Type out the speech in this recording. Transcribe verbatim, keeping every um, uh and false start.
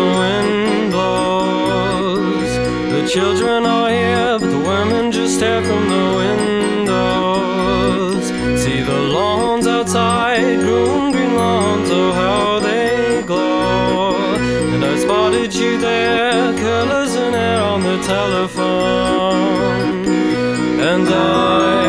wind blows. The children are here, but the women just stare from the windows. See the lawns outside, green, green lawns, oh how they glow. And I spotted you there, colors in air on the telephone. And I